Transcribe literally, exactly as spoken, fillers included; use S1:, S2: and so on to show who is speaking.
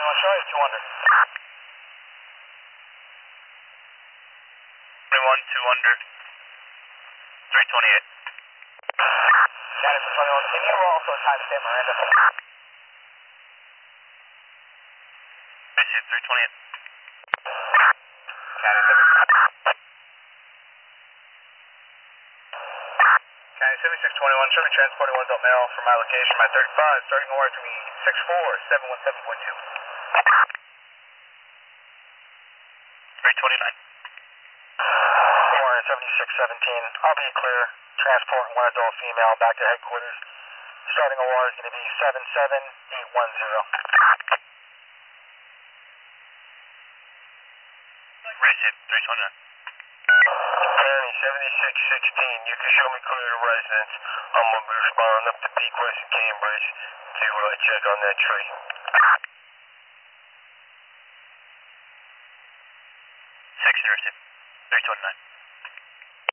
S1: Charlie, two hundred.
S2: twenty-one, two hundred. three twenty-eight.
S1: County for twenty-one. Can you also timestamp Miranda?
S2: Received, three twenty-eight.
S1: County seven. County seventy-six twenty-one, show me transporting one adult male from my location, my thirty-five, starting wire to me six four seven one seven point two.
S2: three twenty-nine.
S1: seventy-six seventeen, I'll be clear, transporting one adult female back to headquarters. Starting O R is going to be seven seven eight one zero.
S2: Received, three twenty-nine.
S1: County seventy-six sixteen, you can show me clear to residence. I'm going to be responding up to Peak West and Cambridge to uh, check on that tree.
S2: Section received, three twenty-nine.